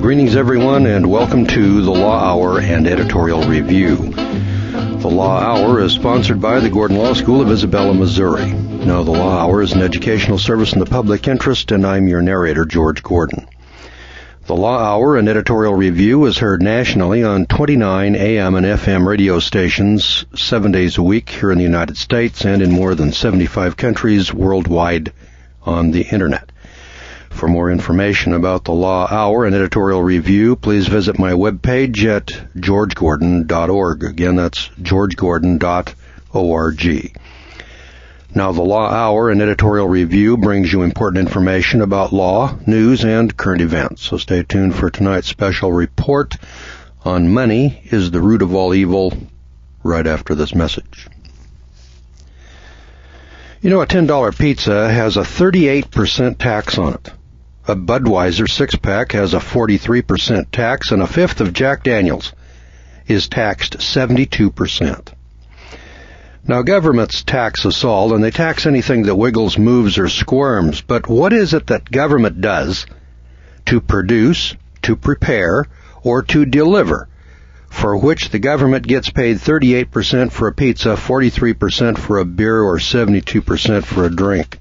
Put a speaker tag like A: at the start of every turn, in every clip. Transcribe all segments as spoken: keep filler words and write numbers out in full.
A: Greetings, everyone, and welcome to the Law Hour and Editorial Review. The Law Hour is sponsored by the Gordon Law School of Isabella, Missouri. Now, the Law Hour is an educational service in the public interest, and I'm your narrator, George Gordon. The Law Hour and Editorial Review is heard nationally on twenty-nine A M and F M radio stations seven days a week here in the United States and in more than seventy-five countries worldwide on the Internet. For more information about the Law Hour and Editorial Review, please visit my webpage at george gordon dot org. Again, that's george gordon dot org. Now, the Law Hour and Editorial Review brings you important information about law, news, and current events. So stay tuned for tonight's special report on Money is the Root of All Evil right after this message. You know, a ten dollar pizza has a thirty-eight percent tax on it. A Budweiser six-pack has a forty-three percent tax, and a fifth of Jack Daniels is taxed seventy-two percent. Now, governments tax us all, and they tax anything that wiggles, moves, or squirms. But what is it that government does to produce, to prepare, or to deliver, for which the government gets paid thirty-eight percent for a pizza, forty-three percent for a beer, or seventy-two percent for a drink?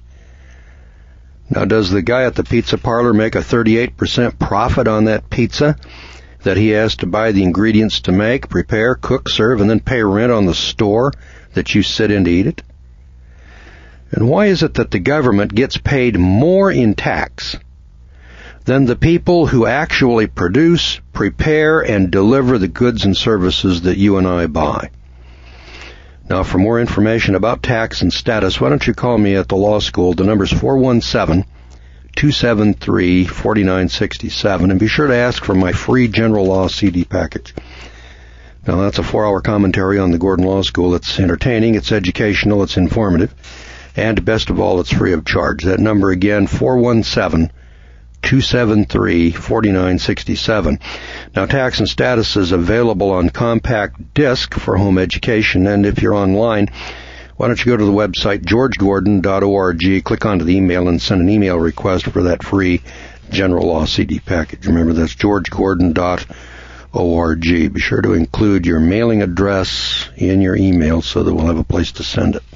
A: Now, does the guy at the pizza parlor make a thirty-eight percent profit on that pizza that he has to buy the ingredients to make, prepare, cook, serve, and then pay rent on the store that you sit in to eat it? And why is it that the government gets paid more in tax than the people who actually produce, prepare, and deliver the goods and services that you and I buy? Now, for more information about tax and status, why don't you call me at the law school? The number's four one seven, two seven three, four nine six seven, and be sure to ask for my free general law C D package. Now, that's a four-hour commentary on the Gordon Law School. It's entertaining, it's educational, it's informative, and best of all, it's free of charge. That number again, four one seven, two seven three, four nine six seven. Now, Tax and Status is available on compact disc for home education, and if you're online, why don't you go to the website george gordon dot org, click onto the email, and send an email request for that free general law C D package. Remember, that's george gordon dot org. Be sure to include your mailing address in your email so that we'll have a place to send it.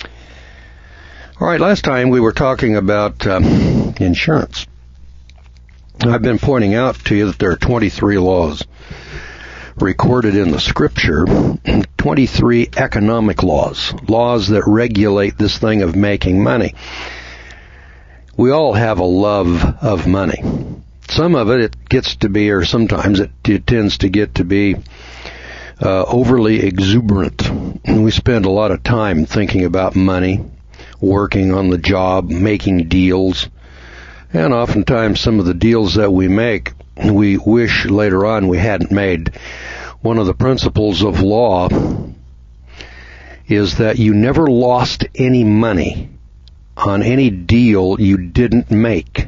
A: All right, last time we were talking about um, insurance. I've been pointing out to you that there are twenty-three laws recorded in the Scripture, twenty-three economic laws, laws that regulate this thing of making money. We all have a love of money. Some of it, it gets to be, or sometimes it, it tends to get to be uh, overly exuberant. And we spend a lot of time thinking about money, working on the job, making deals. And oftentimes some of the deals that we make, we wish later on we hadn't made. One of the principles of law is that you never lost any money on any deal you didn't make.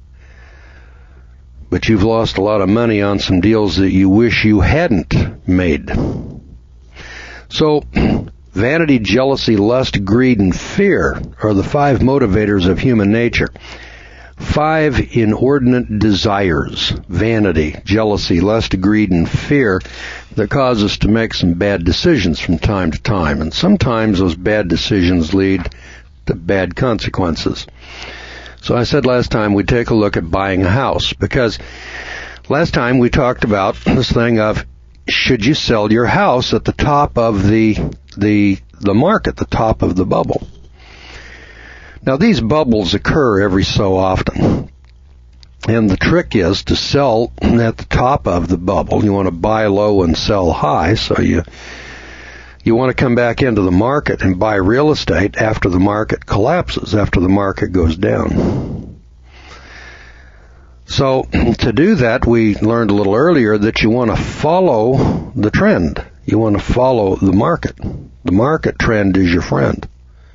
A: But you've lost a lot of money on some deals that you wish you hadn't made. So, vanity, jealousy, lust, greed, and fear are the five motivators of human nature. Five inordinate desires, vanity, jealousy, lust, greed, and fear, that cause us to make some bad decisions from time to time. And sometimes those bad decisions lead to bad consequences. So I said last time we'd take a look at buying a house, because last time we talked about this thing of, should you sell your house at the top of the the the market, the top of the bubble? Now, these bubbles occur every so often, and the trick is to sell at the top of the bubble. You want to buy low and sell high, so you you want to come back into the market and buy real estate after the market collapses, after the market goes down. So, to do that, we learned a little earlier that you want to follow the trend. You want to follow the market. The market trend is your friend.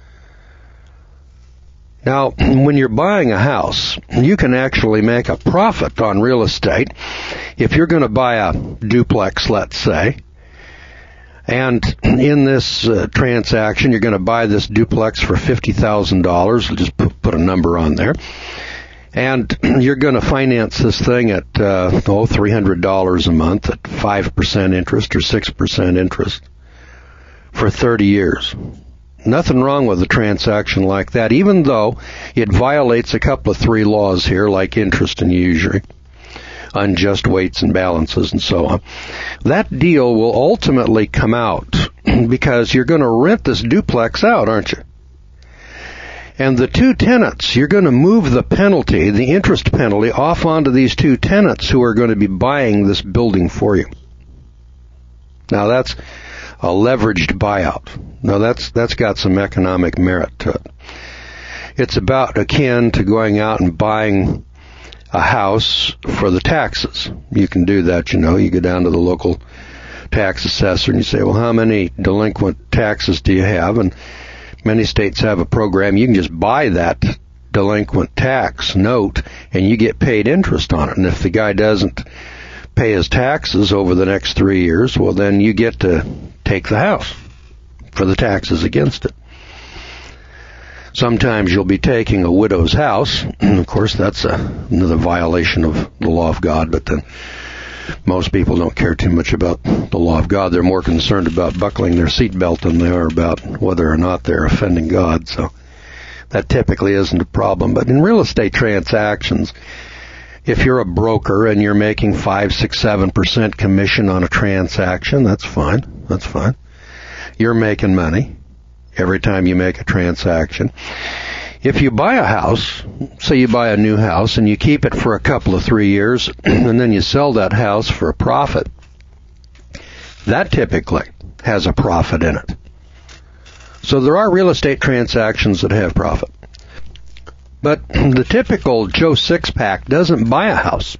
A: Now, when you're buying a house, you can actually make a profit on real estate. If you're going to buy a duplex, let's say, and in this uh, transaction, you're going to buy this duplex for fifty thousand dollars. We'll just put, put a number on there. And you're going to finance this thing at, uh, oh, three hundred dollars a month at five percent interest or six percent interest for thirty years. Nothing wrong with a transaction like that, even though it violates a couple of three laws here, like interest and usury, unjust weights and balances, and so on. That deal will ultimately come out because you're going to rent this duplex out, aren't you? And the two tenants, you're going to move the penalty, the interest penalty, off onto these two tenants who are going to be buying this building for you. Now that's a leveraged buyout. Now that's that's got some economic merit to it. It's about akin to going out and buying a house for the taxes. You can do that, you know. You go down to the local tax assessor and you say, well, how many delinquent taxes do you have? And many states have a program. You can just buy that delinquent tax note and you get paid interest on it. And if the guy doesn't pay his taxes over the next three years, well, then you get to take the house for the taxes against it. Sometimes you'll be taking a widow's house, and of course that's a, another violation of the law of God, but then most people don't care too much about the law of God. They're more concerned about buckling their seatbelt than they are about whether or not they're offending God, so that typically isn't a problem. But in real estate transactions, if you're a broker and you're making five, six, seven percent commission on a transaction, that's fine. That's fine. You're making money every time you make a transaction. If you buy a house, say you buy a new house and you keep it for a couple of three years and then you sell that house for a profit, that typically has a profit in it. So there are real estate transactions that have profit. But the typical Joe Six-Pack doesn't buy a house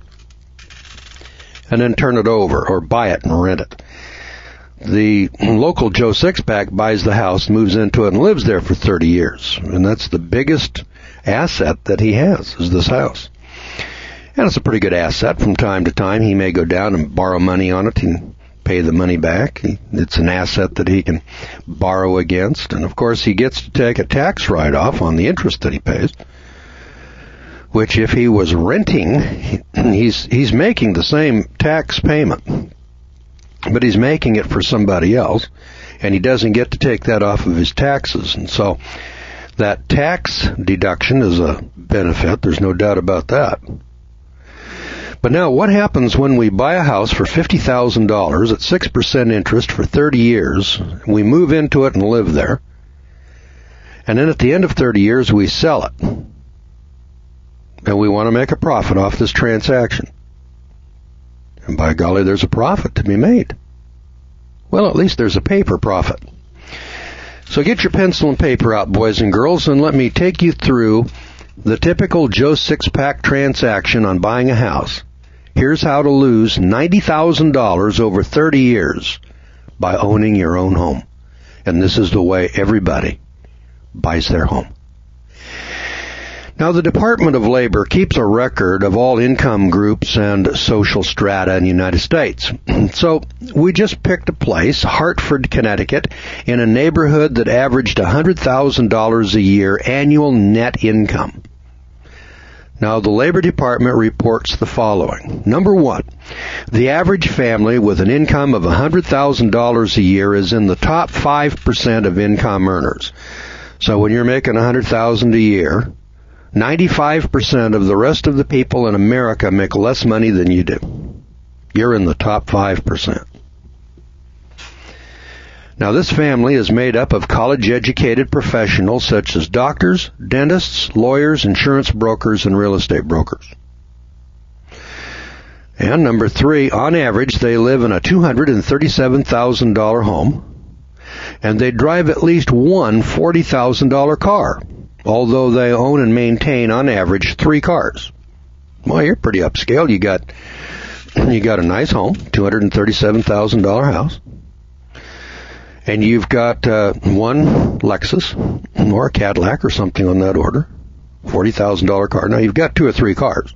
A: and then turn it over or buy it and rent it. The local Joe Six-Pack buys the house, moves into it, and lives there for thirty years. And that's the biggest asset that he has, is this house. And it's a pretty good asset. From time to time, he may go down and borrow money on it and pay the money back. It's an asset that he can borrow against. And, of course, he gets to take a tax write-off on the interest that he pays, which if he was renting, he's he's making the same tax payment, but he's making it for somebody else, and he doesn't get to take that off of his taxes. And so that tax deduction is a benefit. There's no doubt about that. But now what happens when we buy a house for fifty thousand dollars at six percent interest for thirty years, we move into it and live there, and then at the end of thirty years we sell it, and we want to make a profit off this transaction? And by golly, there's a profit to be made. Well, at least there's a paper profit. So get your pencil and paper out, boys and girls, and let me take you through the typical Joe Six-Pack transaction on buying a house. Here's how to lose ninety thousand dollars over thirty years by owning your own home. And this is the way everybody buys their home. Now, the Department of Labor keeps a record of all income groups and social strata in the United States. So we just picked a place, Hartford, Connecticut, in a neighborhood that averaged one hundred thousand dollars a year annual net income. Now, the Labor Department reports the following. Number one, the average family with an income of one hundred thousand dollars a year is in the top five percent of income earners. So when you're making one hundred thousand dollars a year, ninety-five percent of the rest of the people in America make less money than you do. You're in the top five percent. Now, this family is made up of college-educated professionals such as doctors, dentists, lawyers, insurance brokers, and real estate brokers. And number three, on average, they live in a two hundred thirty-seven thousand dollars home, and they drive at least one forty thousand dollars car, although they own and maintain, on average, three cars. Well, you're pretty upscale. You got you got a nice home, two hundred thirty-seven thousand dollars house, and you've got uh, one Lexus or a Cadillac or something on that order, forty thousand dollars car. Now, you've got two or three cars.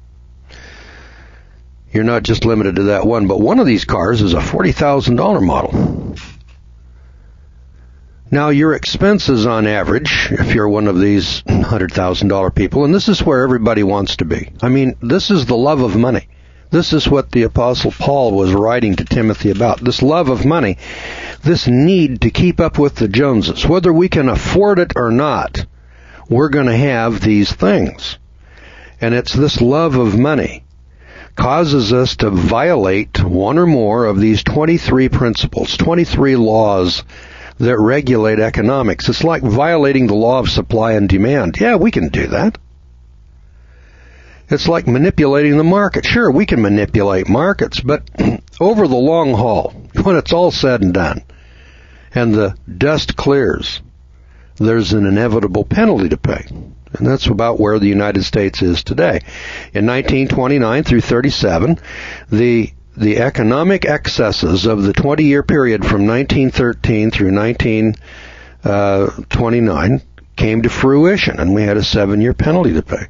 A: You're not just limited to that one, but one of these cars is a forty thousand dollars model. Now, your expenses on average, if you're one of these one hundred thousand dollars people, and this is where everybody wants to be. I mean, this is the love of money. This is what the Apostle Paul was writing to Timothy about. This love of money, this need to keep up with the Joneses. Whether we can afford it or not, we're going to have these things. And it's this love of money causes us to violate one or more of these twenty-three principles, twenty-three laws that regulate economics. It's like violating the law of supply and demand. Yeah, we can do that. It's like manipulating the market. Sure, we can manipulate markets, but over the long haul, when it's all said and done, and the dust clears, there's an inevitable penalty to pay. And that's about where the United States is today. In nineteen twenty-nine through thirty-seven, the The economic excesses of the twenty-year period from nineteen thirteen through nineteen twenty-nine came to fruition, and we had a seven-year penalty to pay.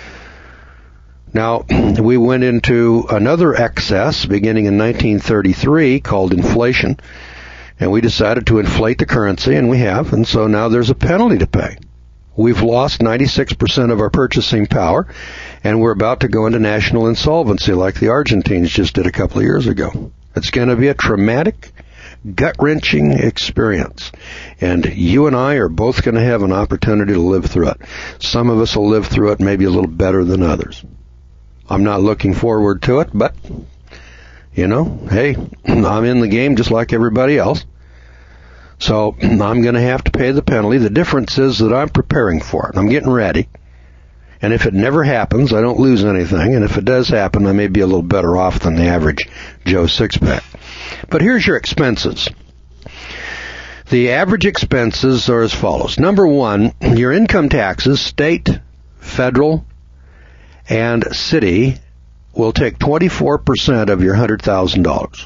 A: Now, we went into another excess beginning in nineteen thirty-three called inflation, and we decided to inflate the currency, and we have, and so now there's a penalty to pay. We've lost ninety-six percent of our purchasing power, and we're about to go into national insolvency like the Argentines just did a couple of years ago. It's going to be a traumatic, gut-wrenching experience, and you and I are both going to have an opportunity to live through it. Some of us will live through it maybe a little better than others. I'm not looking forward to it, but, you know, hey, I'm in the game just like everybody else. So I'm going to have to pay the penalty. The difference is that I'm preparing for it. I'm getting ready. And if it never happens, I don't lose anything. And if it does happen, I may be a little better off than the average Joe Sixpack. But here's your expenses. The average expenses are as follows. Number one, your income taxes, state, federal, and city, will take twenty-four percent of your one hundred thousand dollars.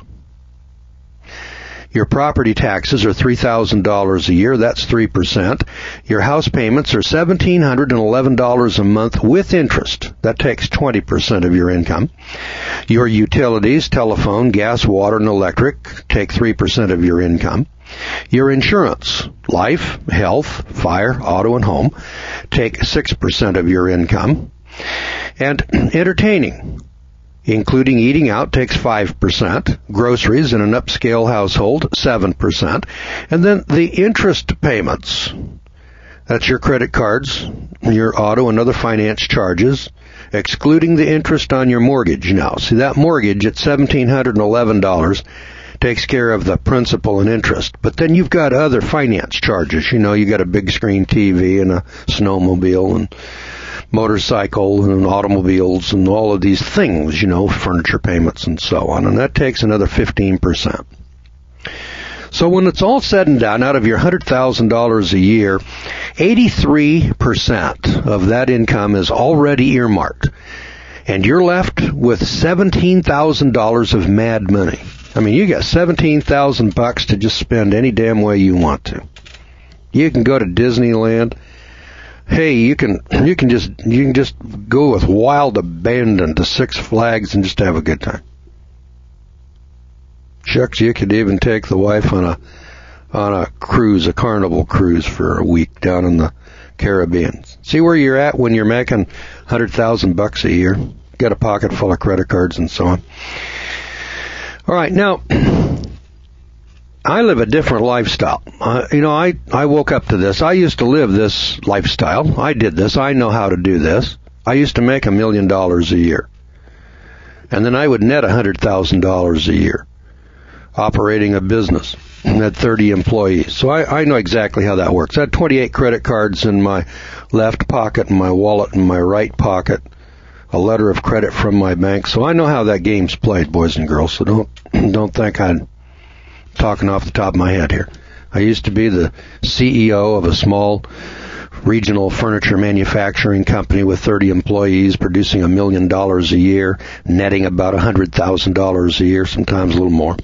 A: Your property taxes are three thousand dollars a year. That's three percent. Your house payments are one thousand seven hundred eleven dollars a month with interest. That takes twenty percent of your income. Your utilities, telephone, gas, water, and electric, take three percent of your income. Your insurance, life, health, fire, auto, and home, take six percent of your income. And entertaining, including eating out, takes five percent. Groceries in an upscale household, seven percent. And then the interest payments. That's your credit cards, your auto and other finance charges, excluding the interest on your mortgage now. See, that mortgage at one thousand seven hundred eleven dollars takes care of the principal and interest. But then you've got other finance charges. You know, you got a big screen T V and a snowmobile and motorcycle and automobiles and all of these things, you know, furniture payments and so on. And that takes another fifteen percent. So when it's all said and done, out of your one hundred thousand dollars a year, eighty-three percent of that income is already earmarked. And you're left with seventeen thousand dollars of mad money. I mean, you got seventeen thousand bucks to just spend any damn way you want to. You can go to Disneyland. Hey, you can you can just you can just go with wild abandon to Six Flags and just have a good time. Shucks, you could even take the wife on a on a cruise, a Carnival cruise for a week down in the Caribbean. See where you're at when you're making a hundred thousand bucks a year. Got a pocket full of credit cards and so on. All right, now I live a different lifestyle. Uh, you know, I, I woke up to this. I used to live this lifestyle. I did this. I know how to do this. I used to make a million dollars a year. And then I would net a hundred thousand dollars a year operating a business and had thirty employees. So I, I know exactly how that works. I had twenty-eight credit cards in my left pocket and my wallet in my right pocket, a letter of credit from my bank. So I know how that game's played, boys and girls. So don't, don't think I'm talking off the top of my head here. I used to be the C E O of a small regional furniture manufacturing company with thirty employees, producing a million dollars a year, netting about a hundred thousand dollars a year, sometimes a little more.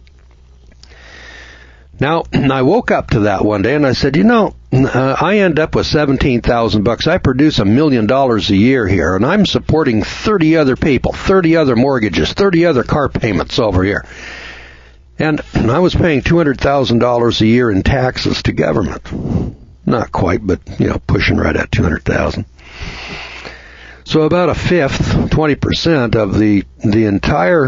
A: Now, I woke up to that one day and I said, you know, uh, I end up with seventeen thousand bucks. I produce a million dollars a year here, and I'm supporting thirty other people, thirty other mortgages, thirty other car payments over here. And I was paying two hundred thousand dollars a year in taxes to government. Not quite, but, you know, pushing right at two hundred thousand dollars. So about a fifth, twenty percent of the the entire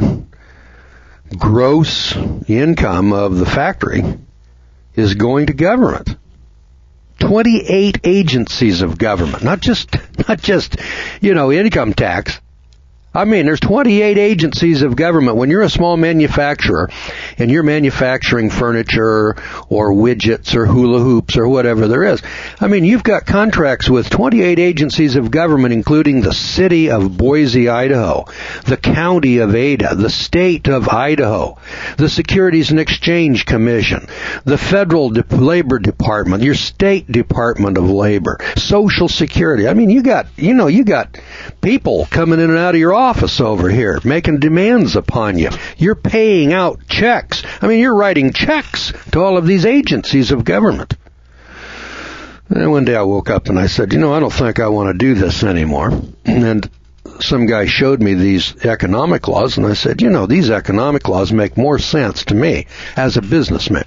A: gross income of the factory is going to government. twenty-eight agencies of government, not just, not just, you know, income tax. I mean, there's twenty-eight agencies of government. When you're a small manufacturer and you're manufacturing furniture or widgets or hula hoops or whatever there is, I mean, you've got contracts with twenty-eight agencies of government, including the city of Boise, Idaho, the county of Ada, the state of Idaho, the Securities and Exchange Commission, the federal de- labor department, your state department of labor, Social Security. I mean, you got, you know, you got people coming in and out of your office office over here, making demands upon you. You're paying out checks. I mean, you're writing checks to all of these agencies of government. And one day I woke up and I said, you know, I don't think I want to do this anymore. And some guy showed me these economic laws, and I said, you know, these economic laws make more sense to me as a businessman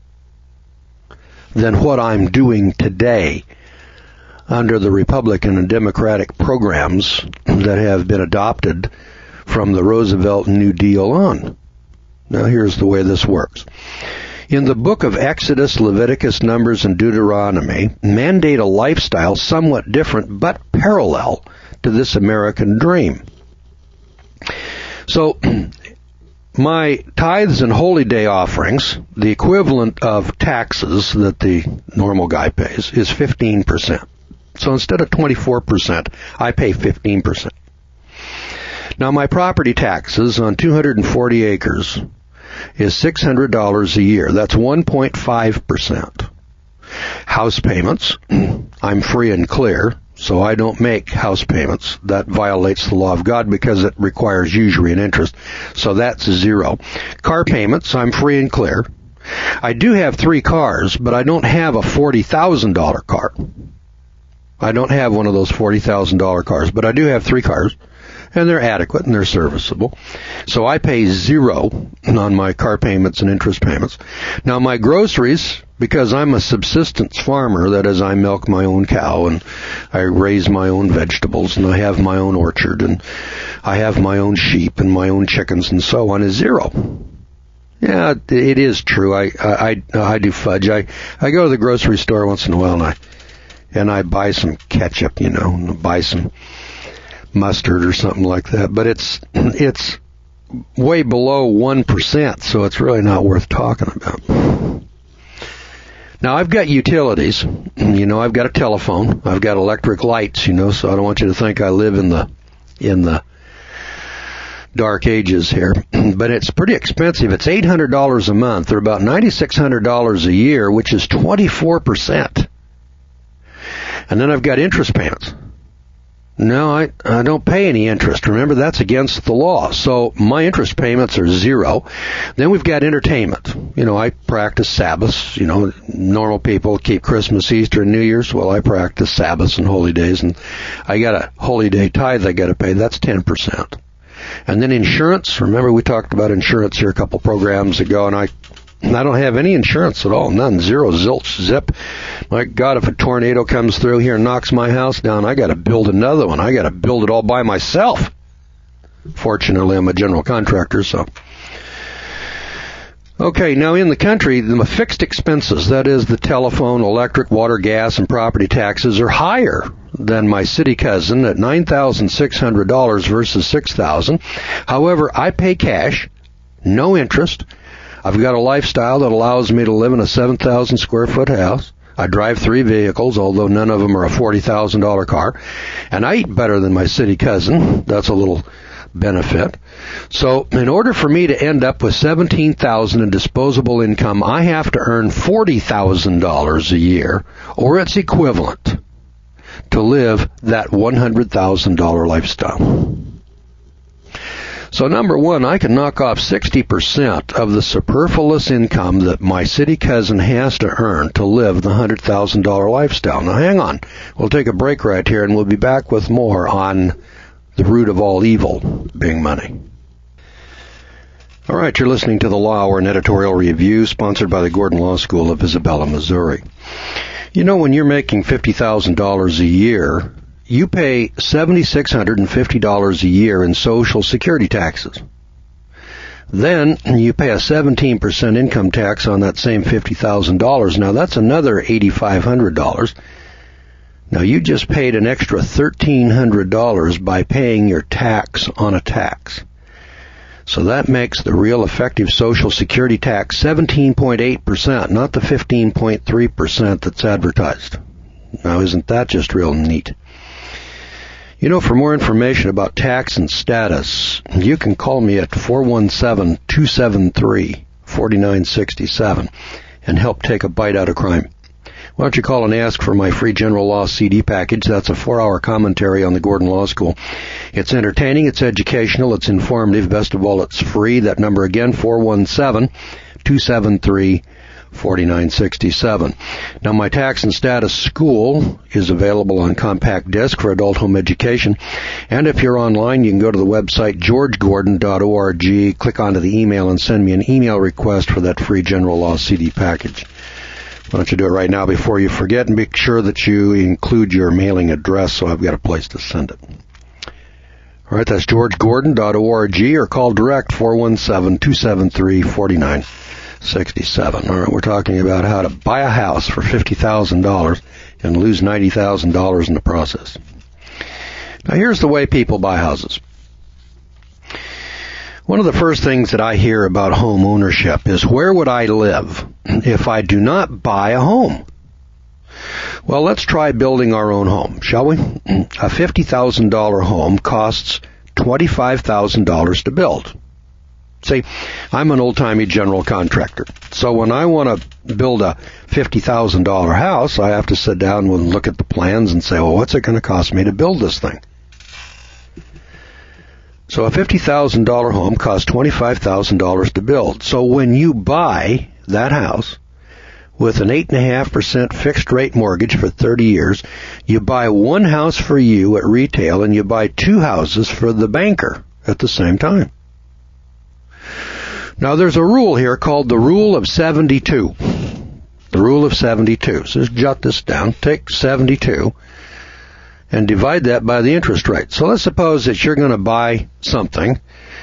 A: than what I'm doing today under the Republican and Democratic programs that have been adopted from the Roosevelt New Deal on. Now, here's the way this works. In the book of Exodus, Leviticus, Numbers, and Deuteronomy, mandate a lifestyle somewhat different but parallel to this American dream. So, my tithes and holy day offerings, the equivalent of taxes that the normal guy pays, is fifteen percent. So instead of twenty-four percent, I pay fifteen percent. Now, my property taxes on two hundred forty acres is six hundred dollars a year. That's one point five percent. House payments, I'm free and clear, so I don't make house payments. That violates the law of God because it requires usury and interest. So that's zero. Car payments, I'm free and clear. I do have three cars, but I don't have a forty thousand dollars car. I don't have one of those forty thousand dollars cars, but I do have three cars, and they're adequate and they're serviceable. So I pay zero on my car payments and interest payments. Now, my groceries, because I'm a subsistence farmer, that is, I milk my own cow and I raise my own vegetables and I have my own orchard and I have my own sheep and my own chickens and so on, is zero. Yeah, it is true. I I I do fudge. I I go to the grocery store once in a while and I and I buy some ketchup, you know, and buy some mustard or something like that. But it's it's way below one percent, so it's really not worth talking about. Now, I've got utilities. You know, I've got a telephone. I've got electric lights, you know, so I don't want you to think I live in the in the dark ages here. But it's pretty expensive. It's eight hundred dollars a month, or about nine thousand six hundred dollars a year, which is twenty-four percent. And then I've got interest payments. No, I, I don't pay any interest. Remember, that's against the law. So my interest payments are zero. Then we've got entertainment. You know, I practice Sabbaths. You know, normal people keep Christmas, Easter, and New Year's. Well, I practice Sabbaths and holy days, and I got a holy day tithe I got to pay. That's ten percent. And then insurance. Remember, we talked about insurance here a couple programs ago, and I I don't have any insurance at all. None. Zero. Zilch. Zip. My God, if a tornado comes through here and knocks my house down, I got to build another one. I got to build it all by myself. Fortunately, I'm a general contractor, so. Okay, now in the country, the fixed expenses, that is the telephone, electric, water, gas, and property taxes, are higher than my city cousin at nine thousand six hundred dollars versus six thousand dollars. However, I pay cash, no interest. I've got a lifestyle that allows me to live in a seven thousand square foot house. I drive three vehicles, although none of them are a forty thousand dollars car. And I eat better than my city cousin. That's a little benefit. So in order for me to end up with seventeen thousand dollars in disposable income, I have to earn forty thousand dollars a year, or its equivalent, to live that one hundred thousand dollars lifestyle. So number one, I can knock off sixty percent of the superfluous income that my city cousin has to earn to live the one hundred thousand dollars lifestyle. Now hang on. We'll take a break right here and we'll be back with more on the root of all evil being money. All right, you're listening to The Law Hour, an editorial review sponsored by the Gordon Law School of Isabella, Missouri. You know, when you're making fifty thousand dollars a year, you pay seven thousand six hundred fifty dollars a year in Social Security taxes. Then you pay a seventeen percent income tax on that same fifty thousand dollars. Now, that's another eight thousand five hundred dollars. Now, you just paid an extra one thousand three hundred dollars by paying your tax on a tax. So that makes the real effective Social Security tax seventeen point eight percent, not the fifteen point three percent that's advertised. Now, isn't that just real neat? You know, for more information about tax and status, you can call me at four one seven, two seven three, four nine six seven and help take a bite out of crime. Why don't you call and ask for my free general law C D package? That's a four-hour commentary on the Gordon Law School. It's entertaining, it's educational, it's informative. Best of all, it's free. That number again, four one seven, two seven three, four nine six seven. Now, my Tax and Status School is available on compact disc for adult home education. And if you're online, you can go to the website george gordon dot org, click onto the email, and send me an email request for that free general law C D package. Why don't you do it right now before you forget, and make sure that you include your mailing address so I've got a place to send it. All right, that's george gordon dot org, or call direct four one seven, two seven three, four nine six seven. All right, we're talking about how to buy a house for fifty thousand dollars and lose ninety thousand dollars in the process. Now, here's the way people buy houses. One of the first things that I hear about home ownership is, where would I live if I do not buy a home? Well, let's try building our own home, shall we? A fifty thousand dollars home costs twenty-five thousand dollars to build. See, I'm an old-timey general contractor, so when I want to build a fifty thousand dollars house, I have to sit down and look at the plans and say, well, what's it going to cost me to build this thing? So a fifty thousand dollars home costs twenty-five thousand dollars to build. So when you buy that house with an eight point five percent fixed rate mortgage for thirty years, you buy one house for you at retail and you buy two houses for the banker at the same time. Now, there's a rule here called the Rule of seventy-two. The Rule of seventy-two. So just jot this down. Take seventy-two and divide that by the interest rate. So let's suppose that you're going to buy something,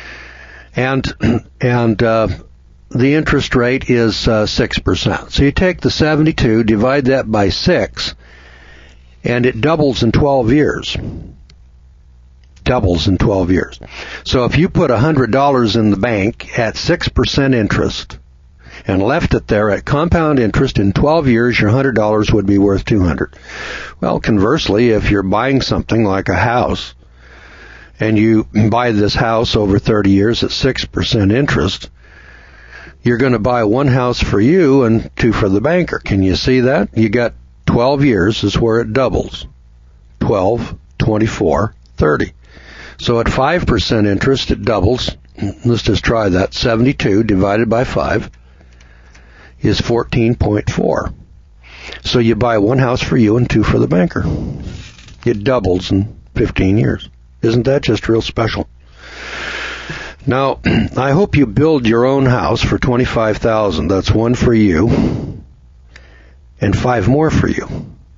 A: and and uh, the interest rate is uh, six percent. So you take the seventy-two, divide that by six, and it doubles in twelve years. Doubles in twelve years. So if you put one hundred dollars in the bank at six percent interest and left it there at compound interest, in twelve years, your one hundred dollars would be worth two hundred dollars. Well, conversely, if you're buying something like a house and you buy this house over thirty years at six percent interest, you're going to buy one house for you and two for the banker. Can you see that? You got twelve years is where it doubles. twelve, twenty-four, thirty. So at five percent interest, it doubles. Let's just try that. seventy-two divided by five is fourteen point four. So you buy one house for you and two for the banker. It doubles in fifteen years. Isn't that just real special? Now, I hope you build your own house for twenty-five thousand dollars. That's one for you and five more for you.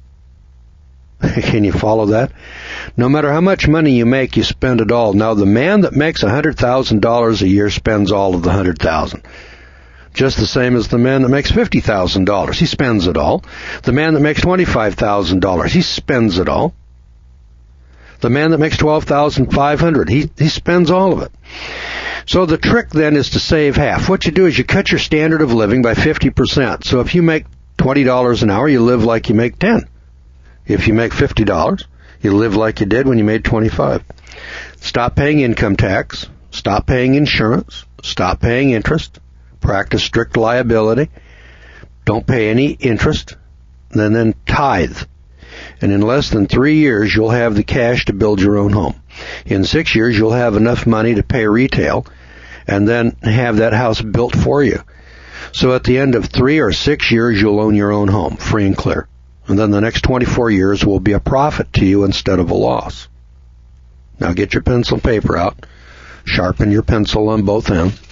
A: Can you follow that? No matter how much money you make, you spend it all. Now, the man that makes one hundred thousand dollars a year spends all of the one hundred thousand dollars. Just the same as the man that makes fifty thousand dollars. He spends it all. The man that makes twenty-five thousand dollars, he spends it all. The man that makes twelve thousand five hundred dollars, he, he spends all of it. So the trick then is to save half. What you do is you cut your standard of living by fifty percent. So if you make twenty dollars an hour, you live like you make ten dollars. If you make fifty dollars, you live like you did when you made twenty-five dollars. Stop paying income tax. Stop paying insurance. Stop paying interest. Practice strict liability. Don't pay any interest. Then, then tithe. And in less than three years, you'll have the cash to build your own home. In six years, you'll have enough money to pay retail and then have that house built for you. So at the end of three or six years, you'll own your own home, free and clear. And then the next twenty-four years will be a profit to you instead of a loss. Now get your pencil and paper out. Sharpen your pencil on both ends.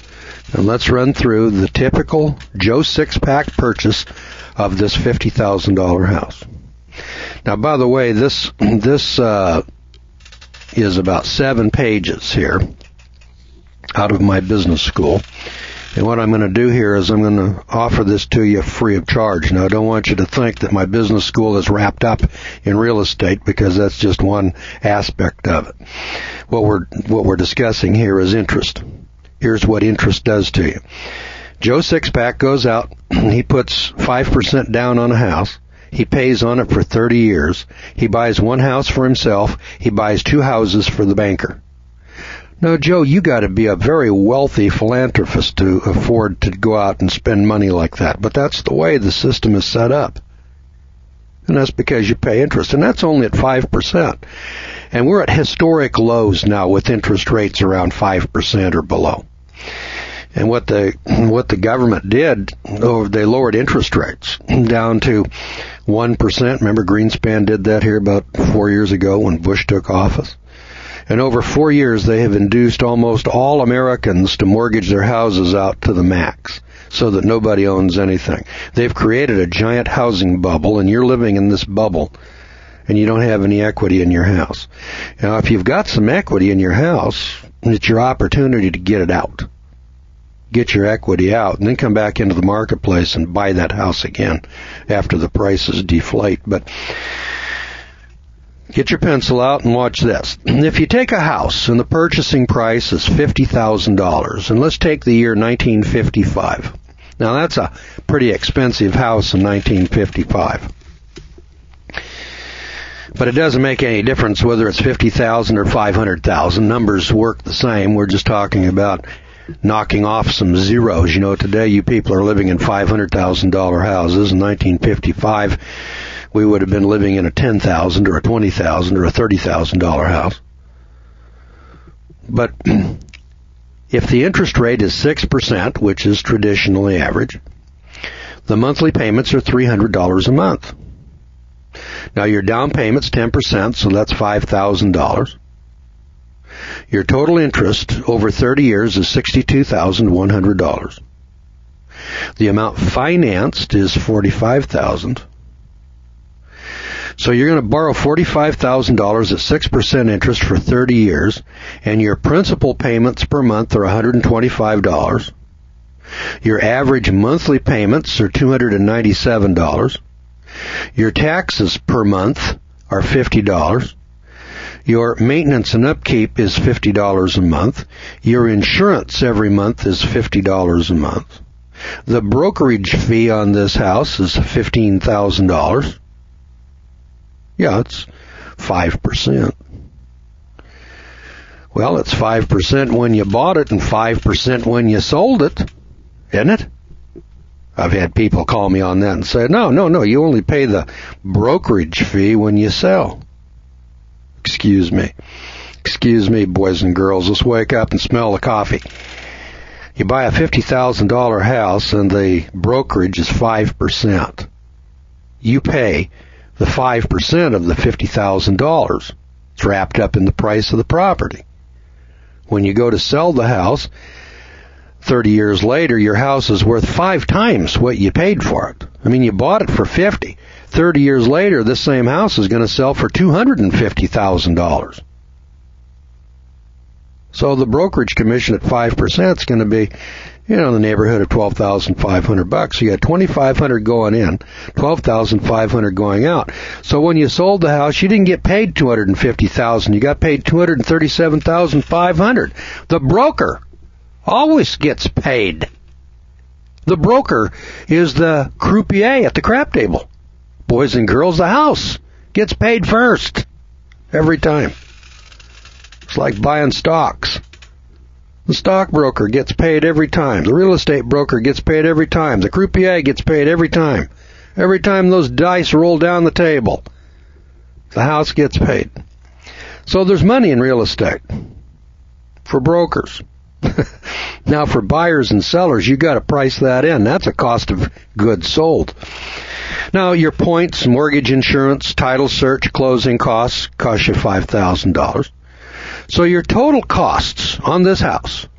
A: And let's run through the typical Joe six-pack purchase of this fifty thousand dollars house. Now, by the way, this this uh, is about seven pages here out of my business school. And what I'm going to do here is I'm going to offer this to you free of charge. Now, I don't want you to think that my business school is wrapped up in real estate, because that's just one aspect of it. What we're what we're discussing here is interest. Here's what interest does to you. Joe Sixpack goes out, he puts five percent down on a house. He pays on it for thirty years. He buys one house for himself. He buys two houses for the banker. Now, Joe, you got to be a very wealthy philanthropist to afford to go out and spend money like that. But that's the way the system is set up. And that's because you pay interest. And that's only at five percent. And we're at historic lows now with interest rates around five percent or below. And what the what the government did, oh, they lowered interest rates down to one percent. Remember, Greenspan did that here about four years ago when Bush took office. And over four years, they have induced almost all Americans to mortgage their houses out to the max so that nobody owns anything. They've created a giant housing bubble, and you're living in this bubble, and you don't have any equity in your house. Now, if you've got some equity in your house, it's your opportunity to get it out. Get your equity out, and then come back into the marketplace and buy that house again after the prices deflate. But get your pencil out and watch this. If you take a house and the purchasing price is fifty thousand dollars, and let's take the year nineteen fifty-five. Now, that's a pretty expensive house in nineteen fifty-five. But it doesn't make any difference whether it's fifty thousand dollars or five hundred thousand dollars. Numbers work the same. We're just talking about knocking off some zeros. You know, today you people are living in five hundred thousand dollars houses. In nineteen fifty-five, we would have been living in a ten thousand dollars or a twenty thousand dollars or a thirty thousand dollars house. But if the interest rate is six percent, which is traditionally average, the monthly payments are three hundred dollars a month. Now, your down payment's ten percent, so that's five thousand dollars. Your total interest over thirty years is sixty-two thousand one hundred dollars. The amount financed is forty-five thousand dollars. So you're going to borrow forty-five thousand dollars at six percent interest for thirty years, and your principal payments per month are one hundred twenty-five dollars. Your average monthly payments are two hundred ninety-seven dollars. Your taxes per month are fifty dollars. Your maintenance and upkeep is fifty dollars a month. Your insurance every month is fifty dollars a month. The brokerage fee on this house is fifteen thousand dollars. Yeah, it's five percent. Well, it's five percent when you bought it and five percent when you sold it, isn't it? I've had people call me on that and say, no, no, no, you only pay the brokerage fee when you sell. Excuse me. Excuse me, boys and girls. Let's wake up and smell the coffee. You buy a fifty thousand dollars house and the brokerage is five percent. You pay the five percent of the fifty thousand dollars. It's wrapped up in the price of the property. When you go to sell the house, thirty years later, your house is worth five times what you paid for it. I mean, you bought it for fifty. thirty years later, this same house is going to sell for two hundred fifty thousand dollars. So the brokerage commission at five percent is going to be, you know, in the neighborhood of twelve thousand five hundred bucks. You got twenty-five hundred going in, twelve thousand five hundred going out. So when you sold the house, you didn't get paid two hundred fifty thousand. You got paid two hundred thirty-seven thousand five hundred. The broker always gets paid. The broker is the croupier at the crap table. Boys and girls, the house gets paid first every time. It's like buying stocks. The stockbroker gets paid every time. The real estate broker gets paid every time. The croupier gets paid every time. Every time those dice roll down the table, the house gets paid. So there's money in real estate for brokers. Now, for buyers and sellers, you got to price that in. That's a cost of goods sold. Now, your points, mortgage insurance, title search, closing costs cost you five thousand dollars. So your total costs on this house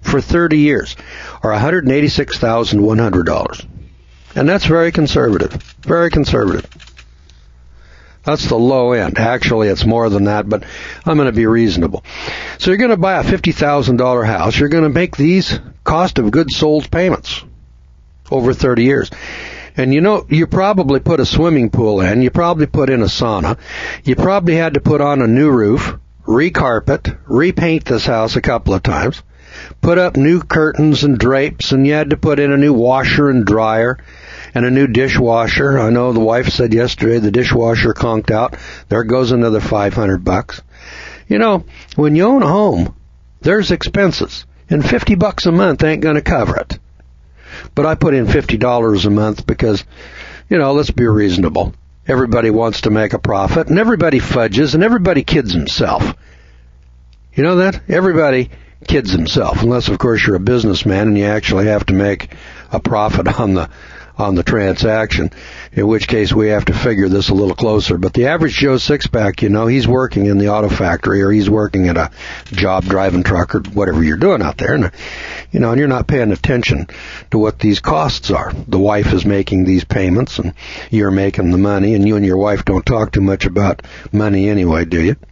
A: for thirty years are one hundred eighty-six thousand one hundred dollars. And that's very conservative. Very conservative. That's the low end. Actually, it's more than that, but I'm going to be reasonable. So you're going to buy a fifty thousand dollars house. You're going to make these cost of goods sold payments over thirty years. And you know, you probably put a swimming pool in. You probably put in a sauna. You probably had to put on a new roof, recarpet, repaint this house a couple of times, put up new curtains and drapes, and you had to put in a new washer and dryer and a new dishwasher. I know the wife said yesterday the dishwasher conked out. There goes another five hundred bucks. You know, when you own a home, there's expenses, and fifty bucks a month ain't going to cover it. But I put in fifty dollars a month because, you know, let's be reasonable. Everybody wants to make a profit, and everybody fudges, and everybody kids himself. You know that? Everybody kids himself, unless, of course, you're a businessman and you actually have to make a profit on the on the transaction, in which case we have to figure this a little closer. But the average Joe Sixpack, you know, he's working in the auto factory, or he's working at a job driving truck, or whatever you're doing out there, and, you know, and you're not paying attention to what these costs are. The wife is making these payments, and you're making the money, and you and your wife don't talk too much about money anyway, do you?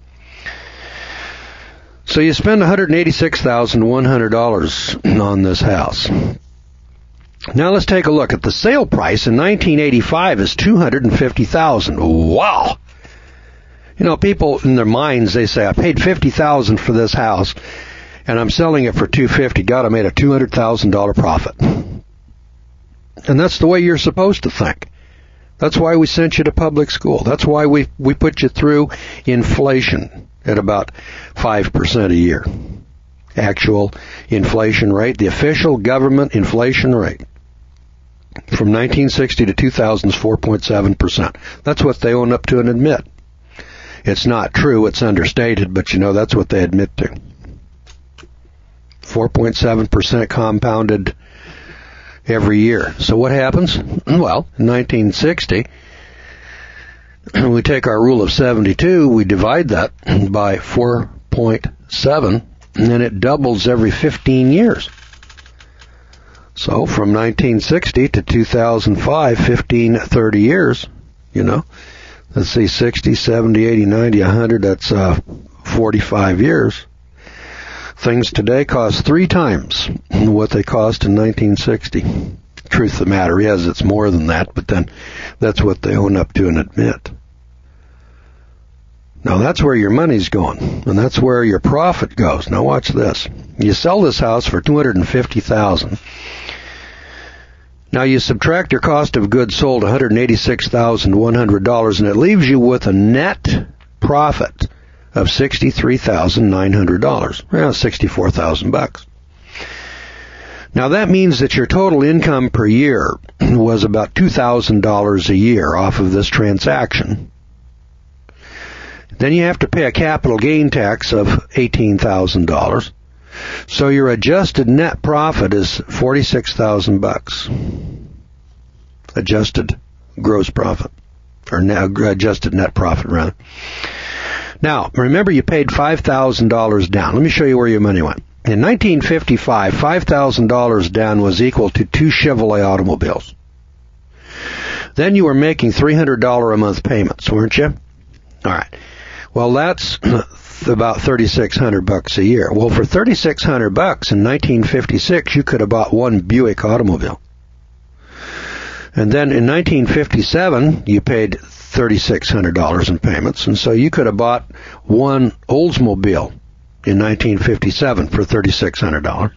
A: So you spend one hundred eighty-six thousand one hundred dollars on this house. Now let's take a look at the sale price in nineteen eighty-five is two hundred fifty thousand dollars. Wow! You know, people in their minds, they say, I paid fifty thousand dollars for this house, and I'm selling it for two hundred fifty thousand dollars. God, I made a two hundred thousand dollars profit. And that's the way you're supposed to think. That's why we sent you to public school. That's why we, we put you through inflation at about five percent a year. Actual inflation rate, the official government inflation rate from nineteen sixty to two thousand is four point seven percent. That's what they own up to and admit. It's not true, it's understated, but you know, that's what they admit to. four point seven percent compounded every year. So what happens? Well, in nineteen sixty, we take our rule of seventy-two, we divide that by four point seven, and then it doubles every fifteen years. So from nineteen sixty to two thousand five, fifteen, thirty years, you know. Let's see, sixty, seventy, eighty, ninety, one hundred, that's uh, forty-five years. Things today cost three times what they cost in nineteen sixty. Truth of the matter is, it's more than that, but then that's what they own up to and admit. Now that's where your money's going, and that's where your profit goes. Now watch this. You sell this house for two hundred fifty thousand dollars. Now you subtract your cost of goods sold, one hundred eighty-six thousand one hundred dollars, and it leaves you with a net profit of sixty-three thousand nine hundred dollars. Well, sixty-four thousand bucks. Now that means that your total income per year was about two thousand dollars a year off of this transaction. Then you have to pay a capital gain tax of eighteen thousand dollars. So your adjusted net profit is forty-six thousand bucks. Adjusted gross profit, or net, adjusted net profit, rather. Now, remember you paid five thousand dollars down. Let me show you where your money went. In nineteen fifty-five, five thousand dollars down was equal to two Chevrolet automobiles. Then you were making three hundred dollars a month payments, weren't you? All right. Well, that's about thirty-six hundred bucks a year. Well, for thirty-six hundred bucks in nineteen fifty-six, you could have bought one Buick automobile. And then in nineteen fifty-seven, you paid thirty-six hundred dollars in payments, and so you could have bought one Oldsmobile in nineteen fifty-seven for thirty-six hundred dollars.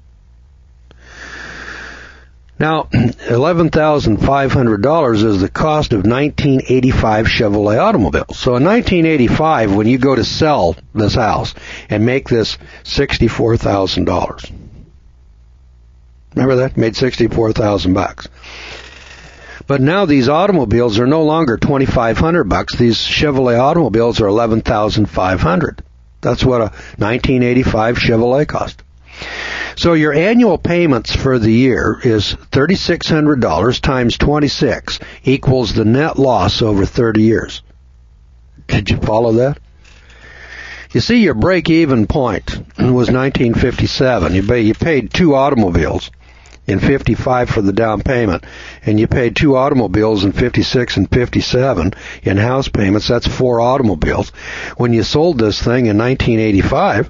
A: Now, eleven thousand five hundred dollars is the cost of nineteen eighty-five Chevrolet automobiles. So in nineteen eighty-five, when you go to sell this house and make this sixty-four thousand dollars, remember that? Made sixty-four thousand bucks. But now these automobiles are no longer twenty-five hundred bucks. These Chevrolet automobiles are eleven thousand five hundred. That's what a nineteen eighty-five Chevrolet cost. So your annual payments for the year is thirty-six hundred dollars times twenty-six equals the net loss over thirty years. Did you follow that? You see, your break-even point was nineteen fifty-seven. You, pay, you paid two automobiles in fifty-five for the down payment, and you paid two automobiles in fifty-six and fifty-seven in house payments. That's four automobiles. When you sold this thing in nineteen eighty-five,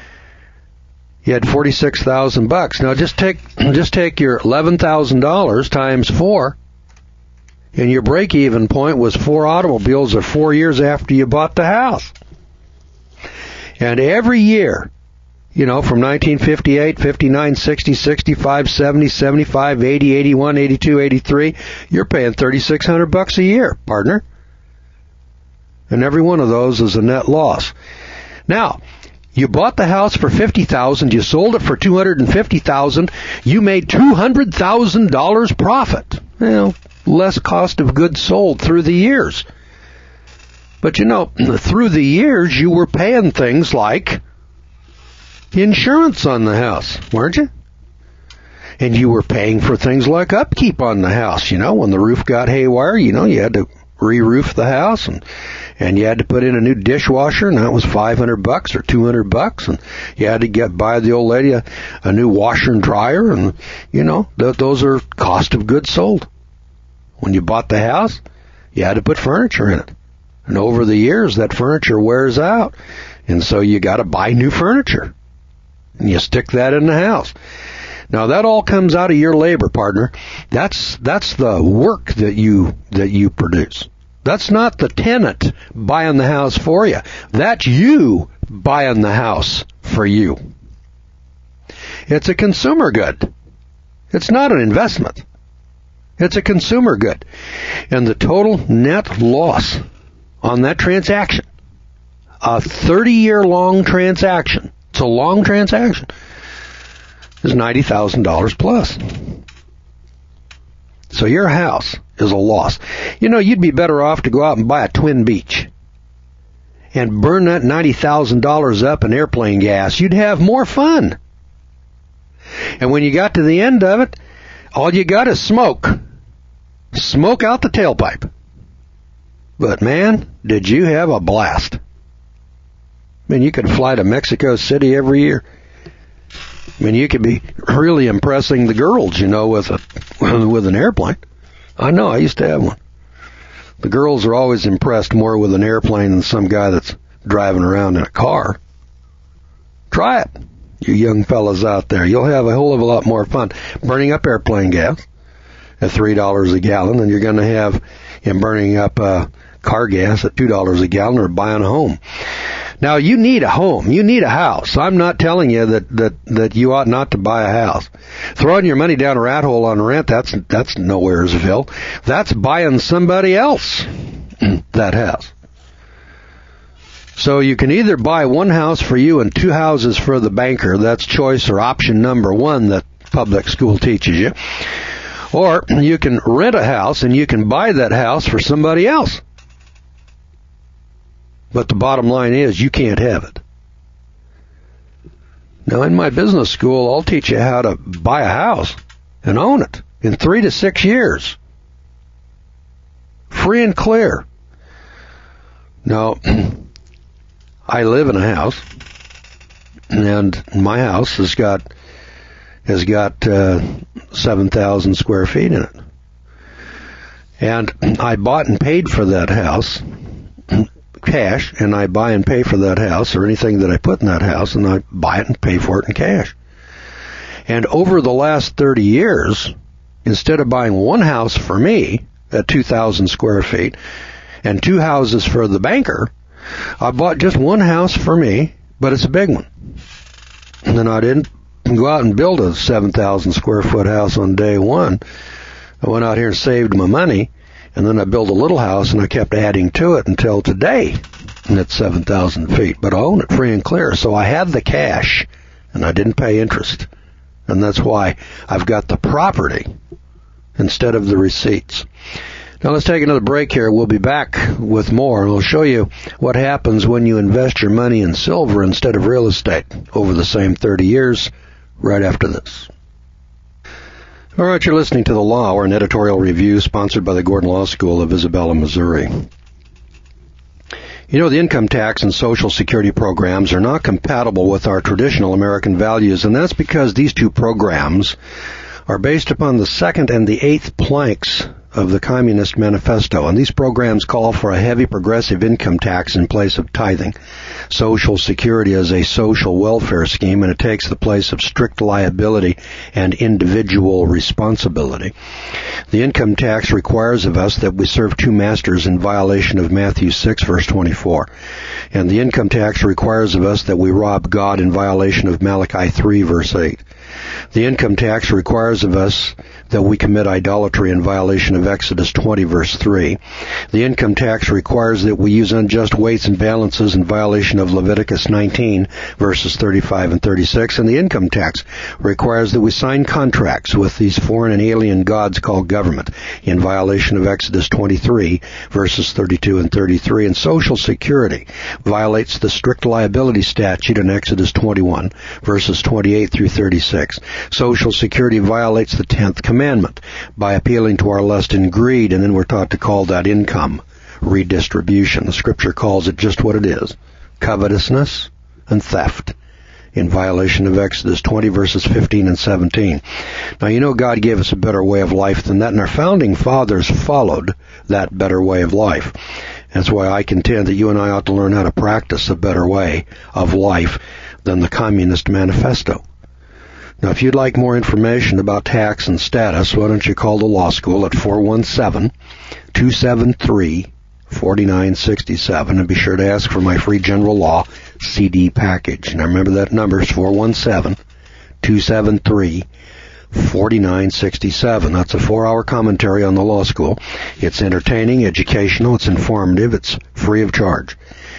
A: you had forty-six thousand bucks. Now just take just take your eleven thousand dollars times four, and your break-even point was four automobiles or four years after you bought the house. And every year, you know, from nineteen fifty-eight, fifty-nine, sixty, sixty-five, seventy, seventy-five, eighty, eighty-one, eighty-two, eighty-three, you're paying thirty-six hundred bucks a year, partner. And every one of those is a net loss. Now, you bought the house for fifty thousand dollars, you sold it for two hundred fifty thousand dollars, you made two hundred thousand dollars profit. You know, less cost of goods sold through the years. But you know, through the years, you were paying things like insurance on the house, weren't you? And you were paying for things like upkeep on the house. You know, when the roof got haywire, you know, you had to re-roof the house, and and you had to put in a new dishwasher, and that was five hundred bucks or two hundred bucks, and you had to get buy the old lady a, a new washer and dryer, and you know, th- those are cost of goods sold. When you bought the house, you had to put furniture in it. And over the years, that furniture wears out. And so you got to buy new furniture. And you stick that in the house. Now, that all comes out of your labor, partner. That's that's the work that you that you produce. That's not the tenant buying the house for you. That's you buying the house for you. It's a consumer good. It's not an investment. It's a consumer good. And the total net loss on that transaction, a thirty-year long transaction, it's a long transaction, is ninety thousand dollars plus. So your house is a loss. You know, you'd be better off to go out and buy a Twin Beach and burn that ninety thousand dollars up in airplane gas. You'd have more fun. And when you got to the end of it, all you got is smoke. Smoke out the tailpipe. But man, did you have a blast. I mean, you could fly to Mexico City every year. I mean, you could be really impressing the girls, you know, with a with an airplane. I know, I used to have one. The girls are always impressed more with an airplane than some guy that's driving around in a car. Try it, you young fellas out there. You'll have a whole of a lot more fun burning up airplane gas at three dollars a gallon than you're going to have in burning up uh, car gas at two dollars a gallon or buying a home. Now, you need a home. You need a house. I'm not telling you that, that, that you ought not to buy a house. Throwing your money down a rat hole on rent, that's that's nowheresville. That's buying somebody else that house. So you can either buy one house for you and two houses for the banker. That's choice or option number one that public school teaches you. Or you can rent a house and you can buy that house for somebody else. But the bottom line is you can't have it. Now, in my business school, I'll teach you how to buy a house and own it in three to six years. Free and clear. Now, I live in a house, and my house has got has got uh, seven thousand square feet in it. And I bought and paid for that house cash, and I buy and pay for that house or anything that I put in that house, and I buy it and pay for it in cash. And over the last thirty years, instead of buying one house for me at two thousand square feet and two houses for the banker, I bought just one house for me, but it's a big one. And then I didn't go out and build a seven thousand square foot house on day one. I went out here and saved my money, and then I built a little house, and I kept adding to it until today, and it's seven thousand feet. But I own it free and clear, so I had the cash, and I didn't pay interest. And that's why I've got the property instead of the receipts. Now let's take another break here. We'll be back with more, and we'll show you what happens when you invest your money in silver instead of real estate over the same thirty years, right after this. All right, you're listening to The Law, or an editorial review sponsored by the Gordon Law School of Isabella, Missouri. You know, the income tax and Social Security programs are not compatible with our traditional American values, and that's because these two programs are based upon the second and the eighth planks of the Communist Manifesto, and these programs call for a heavy progressive income tax in place of tithing. Social Security is a social welfare scheme, and it takes the place of strict liability and individual responsibility. The income tax requires of us that we serve two masters in violation of Matthew six, verse twenty-four. And the income tax requires of us that we rob God in violation of Malachi three, verse eight. The income tax requires of us that we commit idolatry in violation of Exodus twenty, verse three. The income tax requires that we use unjust weights and balances in violation of Leviticus nineteen, verses thirty-five and thirty-six. And the income tax requires that we sign contracts with these foreign and alien gods called government in violation of Exodus twenty-three, verses thirty-two and thirty-three. And Social Security violates the strict liability statute in Exodus twenty-one, verses twenty-eight through thirty-six. Social Security violates the tenth commandment by appealing to our lust and greed, and then we're taught to call that income redistribution. The Scripture calls it just what it is: covetousness and theft, in violation of Exodus twenty, verses fifteen and seventeen. Now, you know God gave us a better way of life than that, and our founding fathers followed that better way of life. That's why I contend that you and I ought to learn how to practice a better way of life than the Communist Manifesto. Now, if you'd like more information about tax and status, why don't you call the law school at four one seven, two seven three, four nine six seven, and be sure to ask for my free general law C D package. Now, remember that number is four one seven, two seven three, four nine six seven. That's a four-hour commentary on the law school. It's entertaining, educational, it's informative, it's free of charge.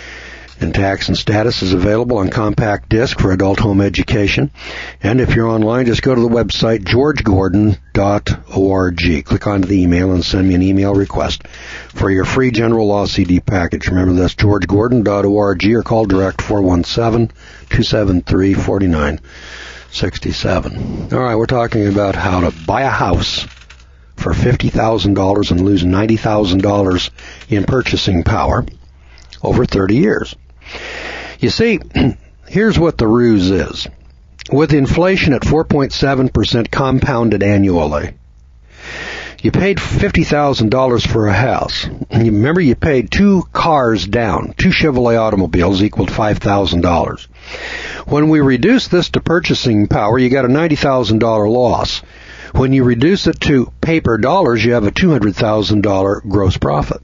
A: And Tax and Status is available on compact disc for adult home education. And if you're online, just go to the website george gordon dot org. Click onto the email and send me an email request for your free general law C D package. Remember, that's george gordon dot org, or call direct four one seven, two seven three, four nine six seven. All right, we're talking about how to buy a house for fifty thousand dollars and lose ninety thousand dollars in purchasing power over thirty years. You see, here's what the ruse is. With inflation at four point seven percent compounded annually, you paid fifty thousand dollars for a house. And you remember, you paid two cars down. Two Chevrolet automobiles equaled five thousand dollars. When we reduce this to purchasing power, you got a ninety thousand dollars loss. When you reduce it to paper dollars, you have a two hundred thousand dollars gross profit.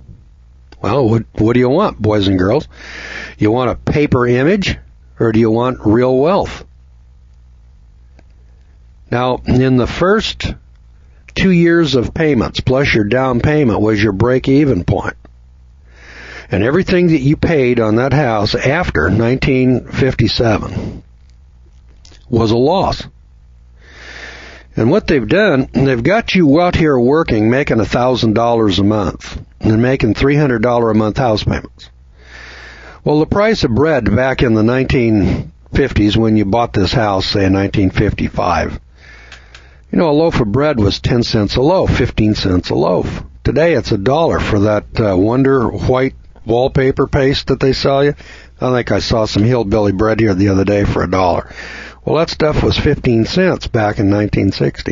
A: Well, what, what do you want, boys and girls? You want a paper image, or do you want real wealth? Now, in the first two years of payments, plus your down payment, was your break-even point. And everything that you paid on that house after nineteen fifty-seven was a loss. And what they've done, they've got you out here working, making one thousand dollars a month, and making three hundred dollars a month house payments. Well, the price of bread back in the nineteen fifties, when you bought this house, say in nineteen fifty-five, you know, a loaf of bread was ten cents a loaf, fifteen cents a loaf. Today it's a dollar for that uh, Wonder white wallpaper paste that they sell you. I think I saw some hillbilly bread here the other day for a dollar. Well, that stuff was fifteen cents back in nineteen sixty.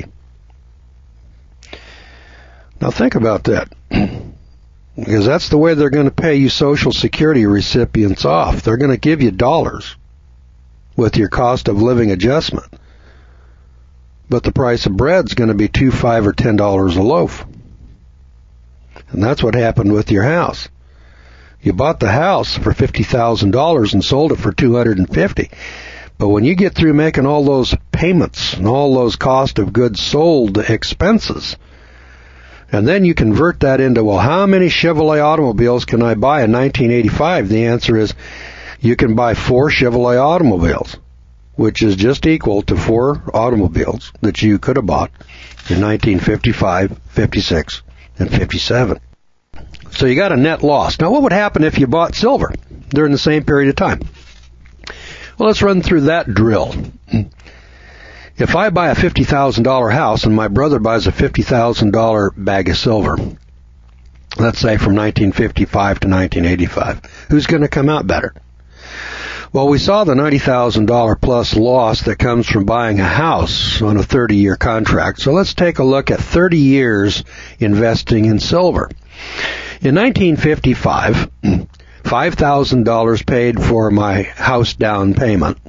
A: Now think about that, because that's the way they're going to pay you Social Security recipients off. They're going to give you dollars with your cost of living adjustment, but the price of bread's going to be two, five, or ten dollars a loaf. And that's what happened with your house. You bought the house for fifty thousand dollars and sold it for two hundred fifty thousand dollars. But when you get through making all those payments and all those cost of goods sold expenses, and then you convert that into, well, how many Chevrolet automobiles can I buy in nineteen eighty-five? The answer is you can buy four Chevrolet automobiles, which is just equal to four automobiles that you could have bought in nineteen fifty-five, fifty-six, and fifty-seven. So you got a net loss. Now, what would happen if you bought silver during the same period of time? Well, let's run through that drill. If I buy a fifty thousand dollars house and my brother buys a fifty thousand dollars bag of silver, let's say from nineteen fifty-five to nineteen eighty-five. Who's going to come out better? Well, we saw the ninety thousand dollars plus loss that comes from buying a house on a thirty-year contract. So let's take a look at thirty years investing in silver. In nineteen fifty-five, five thousand dollars paid for my house down payment.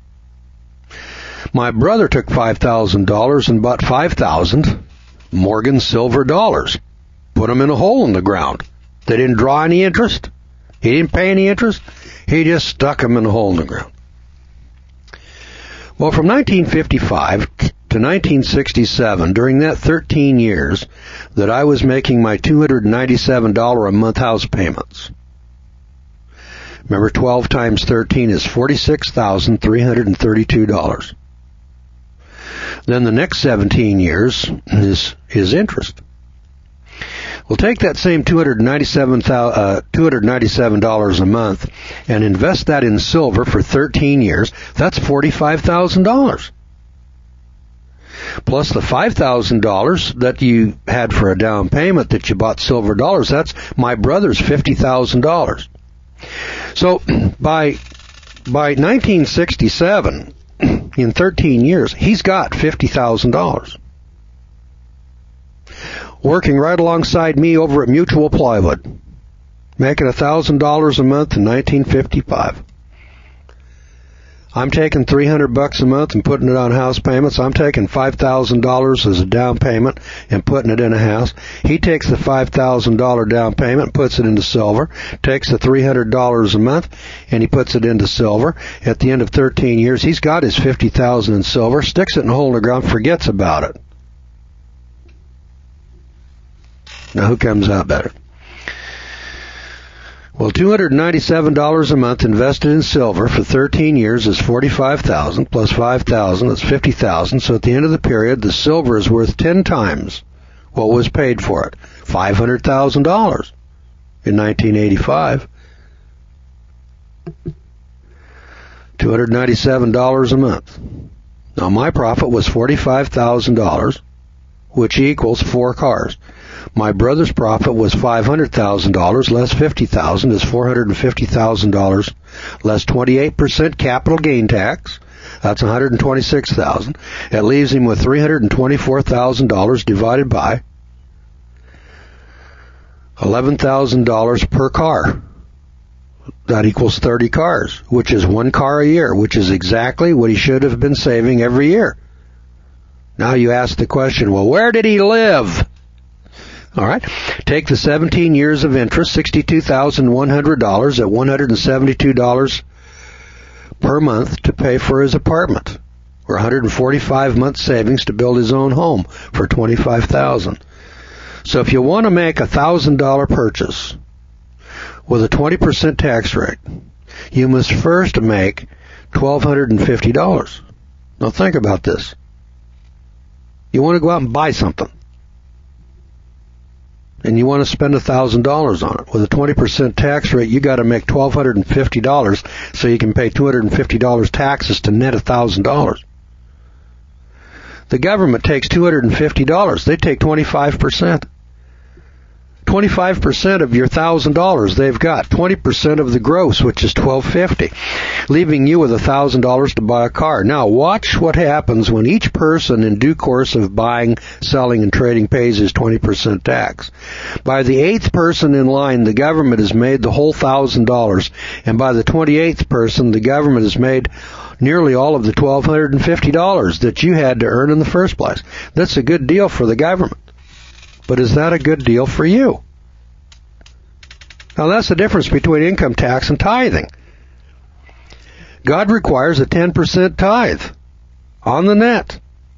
A: My brother took five thousand dollars and bought five thousand Morgan silver dollars. Put them in a hole in the ground. They didn't draw any interest. He didn't pay any interest. He just stuck them in a hole in the ground. Well, from nineteen fifty-five to nineteen sixty-seven, during that thirteen years that I was making my two hundred ninety-seven dollars a month house payments. Remember, twelve times thirteen is forty-six thousand three hundred thirty-two dollars. Then the next seventeen years is, is interest. We'll take that same two hundred ninety-seven dollars a month and invest that in silver for thirteen years. That's forty-five thousand dollars. Plus the five thousand dollars that you had for a down payment that you bought silver dollars, that's my brother's fifty thousand dollars. So by by nineteen sixty-seven, in thirteen years, he's got fifty thousand dollars. Working right alongside me over at Mutual Plywood, making one thousand dollars a month in nineteen fifty-five. I'm taking three hundred bucks a month and putting it on house payments. I'm taking five thousand dollars as a down payment and putting it in a house. He takes the five thousand dollars down payment and puts it into silver, takes the three hundred dollars a month and he puts it into silver. At the end of thirteen years, he's got his fifty thousand dollars in silver, sticks it in a hole in the ground, forgets about it. Now, who comes out better? Well, two hundred ninety-seven dollars a month invested in silver for thirteen years is forty-five thousand dollars plus five thousand dollars, that's fifty thousand dollars. So at the end of the period, the silver is worth ten times what was paid for it, five hundred thousand dollars in nineteen eighty-five. two hundred ninety-seven dollars a month. Now, my profit was forty-five thousand dollars, which equals four cars. My brother's profit was five hundred thousand dollars, less fifty thousand dollars is four hundred fifty thousand dollars, less twenty-eight percent capital gain tax. That's one hundred twenty-six thousand dollars. It leaves him with three hundred twenty-four thousand dollars divided by eleven thousand dollars per car. That equals thirty cars, which is one car a year, which is exactly what he should have been saving every year. Now you ask the question, well, where did he live? All right. Take the seventeen years of interest, sixty-two thousand one hundred dollars at one hundred seventy-two dollars per month to pay for his apartment, or one hundred forty-five months savings to build his own home for twenty-five thousand dollars. So if you want to make a one thousand dollars purchase with a twenty percent tax rate, you must first make one thousand two hundred fifty dollars. Now think about this. You want to go out and buy something, and you want to spend one thousand dollars on it. With a twenty percent tax rate, you got to make one thousand two hundred fifty dollars so you can pay two hundred fifty dollars taxes to net one thousand dollars. The government takes two hundred fifty dollars. They take twenty-five percent. twenty-five percent of your one thousand dollars they've got. twenty percent of the gross, which is twelve fifty, leaving you with one thousand dollars to buy a car. Now, watch what happens when each person in due course of buying, selling, and trading pays his twenty percent tax. By the eighth person in line, the government has made the whole one thousand dollars, and by the twenty-eighth person, the government has made nearly all of the one thousand two hundred fifty dollars that you had to earn in the first place. That's a good deal for the government. But is that a good deal for you? Now, that's the difference between income tax and tithing. God requires a ten percent tithe on the net.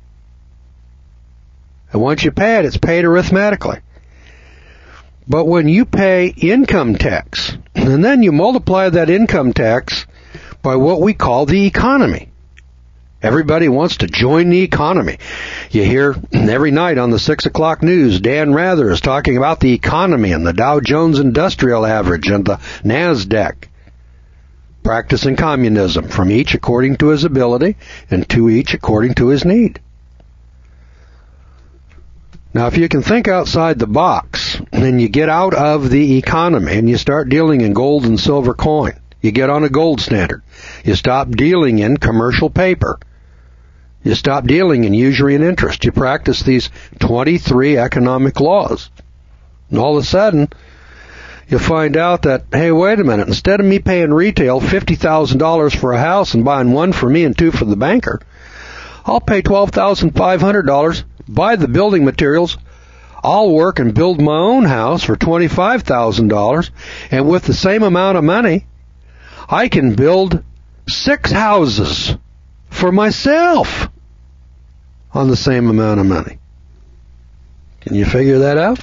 A: And once you pay it, it's paid arithmetically. But when you pay income tax, and then you multiply that income tax by what we call the economy. Everybody wants to join the economy. You hear every night on the six o'clock news, Dan Rather is talking about the economy and the Dow Jones Industrial Average and the NASDAQ. Practicing communism, from each according to his ability and to each according to his need. Now, if you can think outside the box and you get out of the economy and you start dealing in gold and silver coin. You get on a gold standard. You stop dealing in commercial paper. You stop dealing in usury and interest. You practice these twenty-three economic laws. And all of a sudden, you'll find out that, hey, wait a minute, instead of me paying retail fifty thousand dollars for a house and buying one for me and two for the banker, I'll pay twelve thousand five hundred dollars, buy the building materials, I'll work and build my own house for twenty-five thousand dollars, and with the same amount of money, I can build six houses for myself on the same amount of money. Can you figure that out?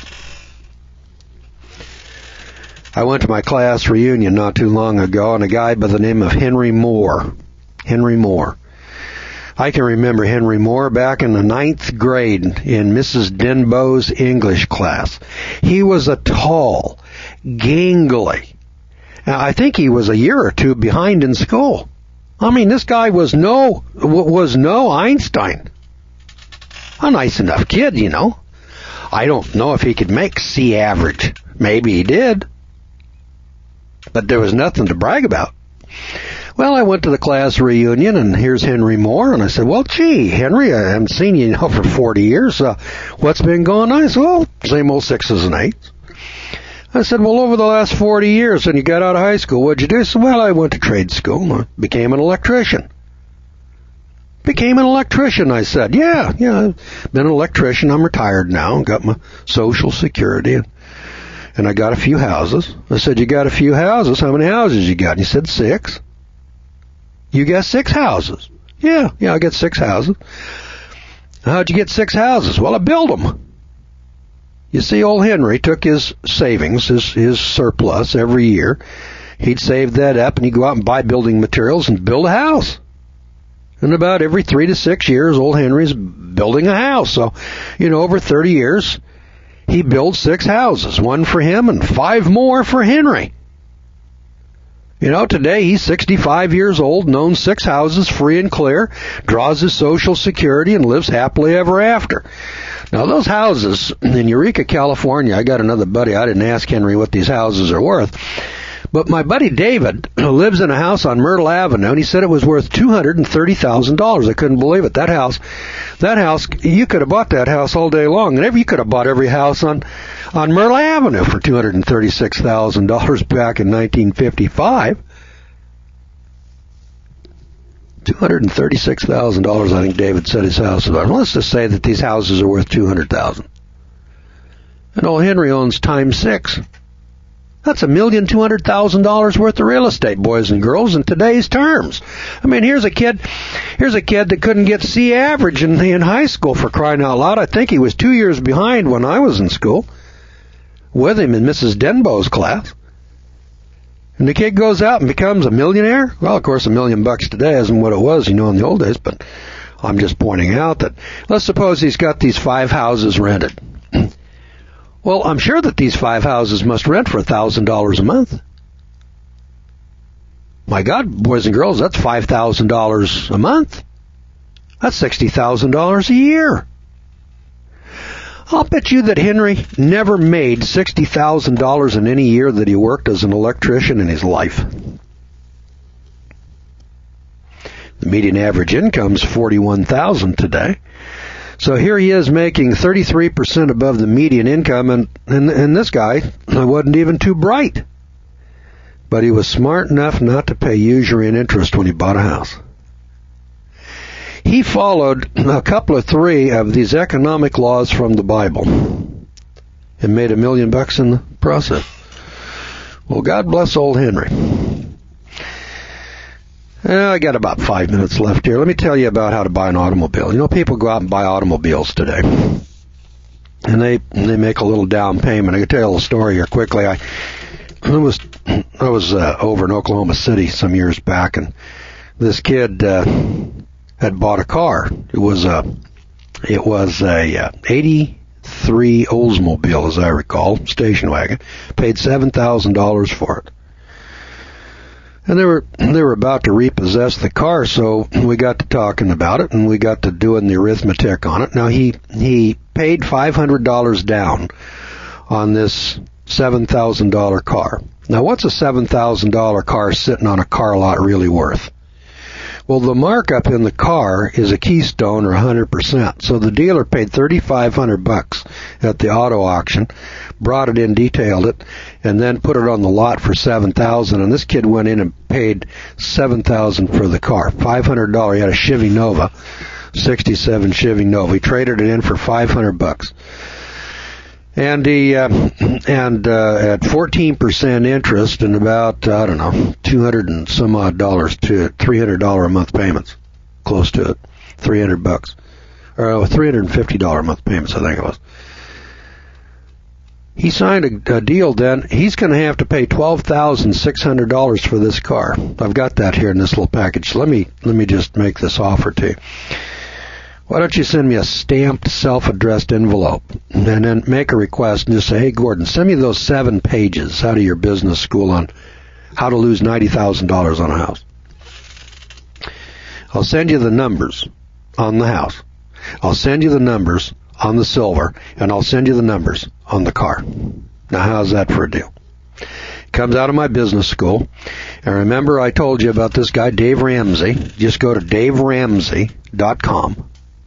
A: I went to my class reunion not too long ago, and a guy by the name of Henry Moore. Henry Moore. I can remember Henry Moore back in the ninth grade in Missus Denbo's English class. He was a tall, gangly. Now, I think he was a year or two behind in school. I mean, this guy was no was no Einstein. A nice enough kid, you know. I don't know if he could make C average. Maybe he did. But there was nothing to brag about. Well, I went to the class reunion, and here's Henry Moore, and I said, well, gee, Henry, I haven't seen you now for forty years. Uh, what's been going on? I said, well, same old sixes and eights. I said, well, over the last forty years, when you got out of high school, what'd you do? He said, well, I went to trade school. I became an electrician. Became an electrician, I said. Yeah, yeah, I've been an electrician. I'm retired now. Got my Social Security, and, and I got a few houses. I said, you got a few houses? How many houses you got? And he said, six. You got six houses? Yeah, yeah, I got six houses. How'd you get six houses? Well, I built them. You see, old Henry took his savings, his, his surplus every year. He'd save that up, and he'd go out and buy building materials and build a house. And about every three to six years, old Henry's building a house. So, you know, over thirty years, he built six houses, one for him and five more for Henry. You know, today he's sixty-five years old and owns six houses free and clear, draws his Social Security, and lives happily ever after. Now, those houses in Eureka, California, I got another buddy. I didn't ask Henry what these houses are worth. But my buddy David lives in a house on Myrtle Avenue, and he said it was worth two hundred thirty thousand dollars. I couldn't believe it. That house, that house, you could have bought that house all day long. And every, you could have bought every house on, on Myrtle Avenue for two hundred thirty-six thousand dollars back in nineteen fifty-five. two hundred thirty-six thousand dollars, I think David said his house was. Let's just say that these houses are worth two hundred thousand dollars. And old Henry owns times six. That's a million two hundred thousand dollars worth of real estate, boys and girls, in today's terms. I mean, here's a kid, here's a kid that couldn't get C average in, in high school, for crying out loud. I think he was two years behind when I was in school with him in Missus Denbo's class. And the kid goes out and becomes a millionaire. Well, of course, a million bucks today isn't what it was, you know, in the old days. But I'm just pointing out that, let's suppose he's got these five houses rented. Well, I'm sure that these five houses must rent for one thousand dollars a month. My God, boys and girls, that's five thousand dollars a month. That's sixty thousand dollars a year. I'll bet you that Henry never made sixty thousand dollars in any year that he worked as an electrician in his life. The median average income is forty-one thousand dollars today. So here he is making thirty-three percent above the median income, and, and, and this guy wasn't even too bright. But he was smart enough not to pay usury and interest when he bought a house. He followed a couple of three of these economic laws from the Bible and made a million bucks in the process. Well, God bless old Henry. Uh, I got about five minutes left here. Let me tell you about how to buy an automobile. You know, people go out and buy automobiles today, and they they make a little down payment. I can tell you a little story here quickly. I, I was I was uh, over in Oklahoma City some years back, and this kid uh, had bought a car. It was a it was a uh, eighty-three Oldsmobile, as I recall, station wagon. Paid seven thousand dollars for it. And they were they were about to repossess the car, so we got to talking about it, and we got to doing the arithmetic on it. Now, he he paid five hundred dollars down on this seven thousand dollars car. Now, what's a seven thousand dollars car sitting on a car lot really worth? Well, the markup in the car is a Keystone or one hundred percent. So the dealer paid thirty-five hundred bucks at the auto auction, brought it in, detailed it, and then put it on the lot for seven thousand dollars. And this kid went in and paid seven thousand dollars for the car. five hundred dollars. He had a Chevy Nova, sixty-seven Chevy Nova. He traded it in for five hundred bucks. And he, uh, and, uh, at fourteen percent interest and about, I don't know, two hundred and some odd dollars to it, three hundred dollars a month payments. Close to it. three hundred bucks. Or uh, three hundred fifty dollars a month payments, I think it was. He signed a, a deal then. He's going to have to pay twelve thousand six hundred dollars for this car. I've got that here in this little package. Let me, let me just make this offer to you. Why don't you send me a stamped, self-addressed envelope and then make a request and just say, hey, Gordon, send me those seven pages out of your business school on how to lose ninety thousand dollars on a house. I'll send you the numbers on the house. I'll send you the numbers on the silver, and I'll send you the numbers on the car. Now, how's that for a deal? Comes out of my business school. And remember, I told you about this guy, Dave Ramsey. Just go to dave ramsey dot com.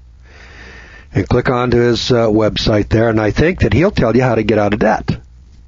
A: And click onto his uh, website there, and I think that he'll tell you how to get out of debt.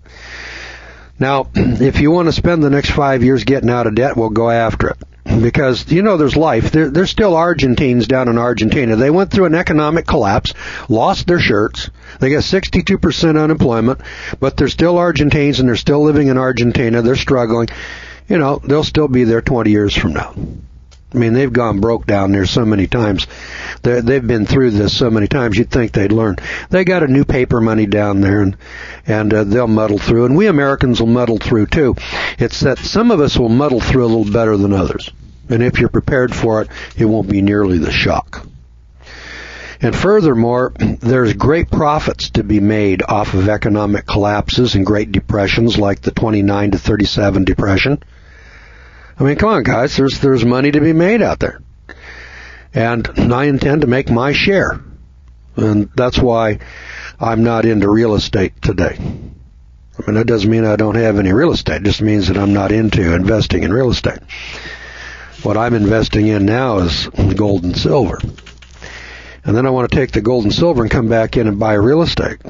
A: Now, if you want to spend the next five years getting out of debt, we'll go after it. Because, you know, there's life. There, there's still Argentines down in Argentina. They went through an economic collapse, lost their shirts. They got sixty-two percent unemployment, but they're still Argentines, and they're still living in Argentina. They're struggling. You know, they'll still be there twenty years from now. I mean, they've gone broke down there so many times. They're, they've been through this so many times, you'd think they'd learn. They got a new paper money down there, and and uh, they'll muddle through. And we Americans will muddle through, too. It's that some of us will muddle through a little better than others. And if you're prepared for it, it won't be nearly the shock. And furthermore, there's great profits to be made off of economic collapses and great depressions like the twenty-nine to thirty-seven depression. I mean, come on, guys. There's there's money to be made out there. And I intend to make my share. And that's why I'm not into real estate today. I mean, that doesn't mean I don't have any real estate. It just means that I'm not into investing in real estate. What I'm investing in now is gold and silver. And then I want to take the gold and silver and come back in and buy real estate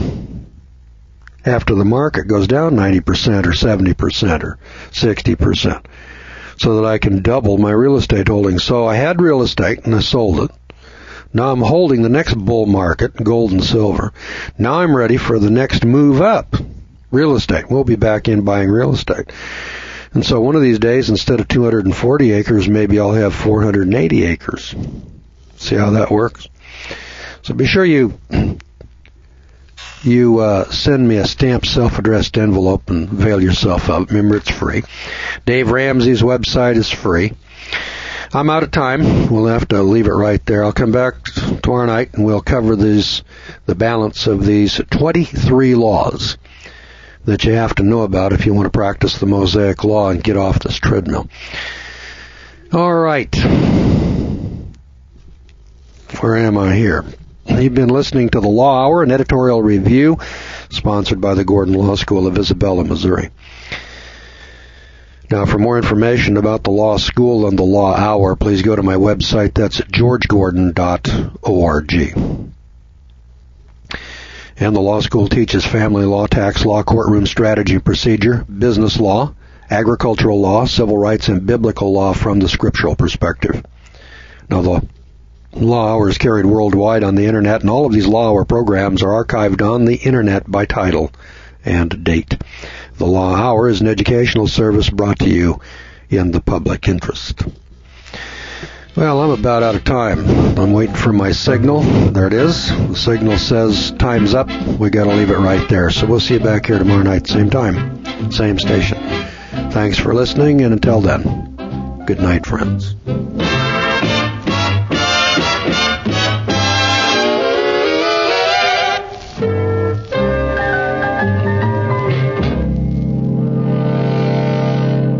A: after the market goes down ninety percent or seventy percent or sixty percent. So that I can double my real estate holdings. So I had real estate and I sold it. Now I'm holding the next bull market, gold and silver. Now I'm ready for the next move up, real estate. We'll be back in buying real estate. And so one of these days, instead of two hundred forty acres, maybe I'll have four hundred eighty acres. See how that works? So be sure you you uh, send me a stamped self-addressed envelope and avail yourself of it. Remember, it's free. Dave Ramsey's website is free. I'm out of time. We'll have to leave it right there. I'll come back tomorrow night and we'll cover these, the balance of these twenty-three laws that you have to know about if you want to practice the Mosaic Law and get off this treadmill. All right. Where am I here? You've been listening to the Law Hour, an editorial review sponsored by the Gordon Law School of Isabella, Missouri. Now, for more information about the Law School and the Law Hour, please go to my website. That's george gordon dot org. And the Law School teaches family law, tax law, courtroom strategy and procedure, business law, agricultural law, civil rights, and biblical law from the scriptural perspective. Now, the Law Hour is carried worldwide on the Internet, and all of these Law Hour programs are archived on the Internet by title and date. The Law Hour is an educational service brought to you in the public interest. Well, I'm about out of time. I'm waiting for my signal. There it is. The signal says time's up. We got to leave it right there. So we'll see you back here tomorrow night, same time, same station. Thanks for listening, and until then, good night, friends.